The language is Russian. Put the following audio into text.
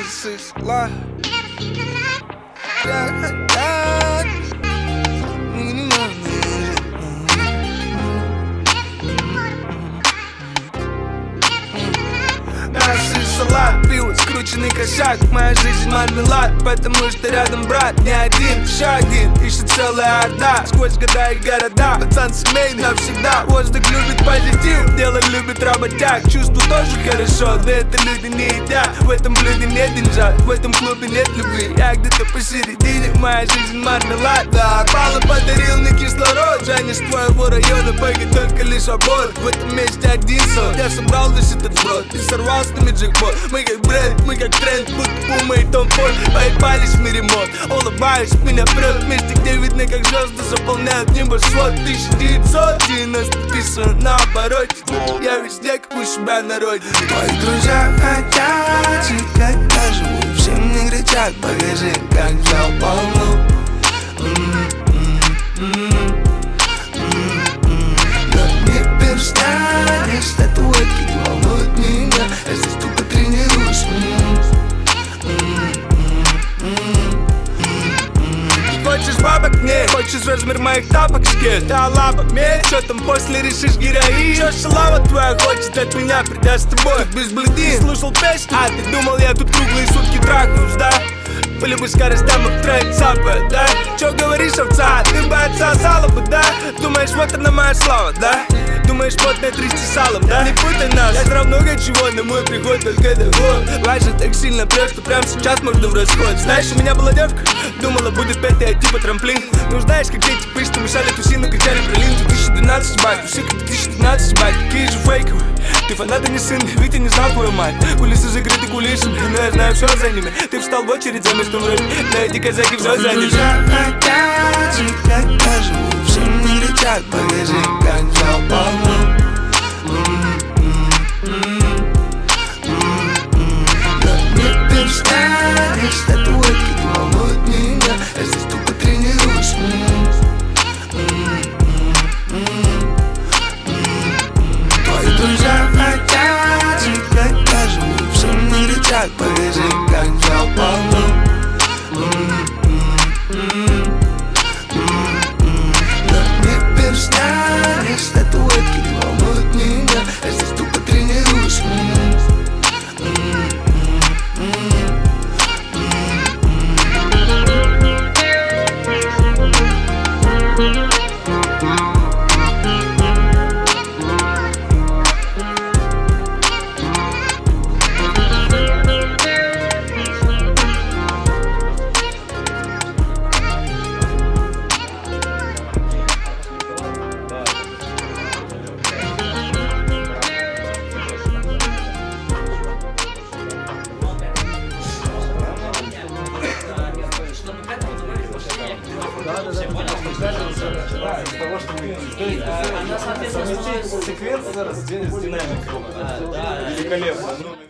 This is life. Салат, пиво, скрученный косяк. Моя жизнь мармелад, потому что рядом брат. Не один, еще один, ищет целая орда. Сквозь года и города, пацан семейный навсегда. Воздух любит позитив, дело любит работяг. Чувство тоже хорошо, но это люди не едят. В этом блюде нет деньжат, в этом клубе нет любви. Я где-то посередине, моя жизнь мармелад. Да, Пала подарил мне кислород. Жаня с твоего района, пойдет только лишь аборт. В этом месте один сон, я собрал весь этот сброд и сорвал с нами джекпот. Мы как бренд, мы как тренд, будто Пума и Том Форд. Поебались в мире мод, улыбаюсь, меня прет в месте, где видно, как звезды заполняют небосвод. 1990 писано на обороте. Я везде, как у себя на родине. Твои друзья хотят жить, как я живу. Все мне кричат, покажи, как взял полну. Но не перстня, не статуэтки не волнуют меня. Я здесь только тренируюсь. Хочешь бабок? Нет. Хочешь размер моих тапок? Скет. Да лапок, нет. Чё там после решишь героин? Чё шалава твоя хочет от меня, придя с тобой? Как без бледин. Слушал песню? А ты думал, я тут круглые сутки трахаюсь, да? По любым скоростям их трек цапает, да? Чё говоришь, овца? Ты бы отсосала бы, да? Думаешь, вот она моя слава, да? Думаешь, потное 300 салом, да? Не путай нас, я знаю много чего, но мой приход только дорог. Важно так сильно прет, что прямо сейчас можно в расход. Знаешь, у меня была девка, думала, будет петь и типа трамплин. Ну знаешь, как эти пышь, что мешали тусину, кричали про лин. 2012 ебать, все как 2012 ебать, такие же фейковые. Ты фанат, а не сын, ведь я не знал твою мать. Кулисы закрыты кулисами, но я знаю все за ними. Ты встал в очередь за местом вроде, но эти казаки все заняли. Друзья хотят жить, как я живу. Все мне кричат, покажи, как взял полну. Но не перстня, не статуэтки не волнуют меня. Я здесь только тренируюсь. Твои друзья хотят жить, как я живу. Все мне кричат, покажи, как взял полну. Но не перстня, не статуэтки не волнуют меня. Я здесь только тренируюсь. Секвенция зараз с динамиком. Великолепно.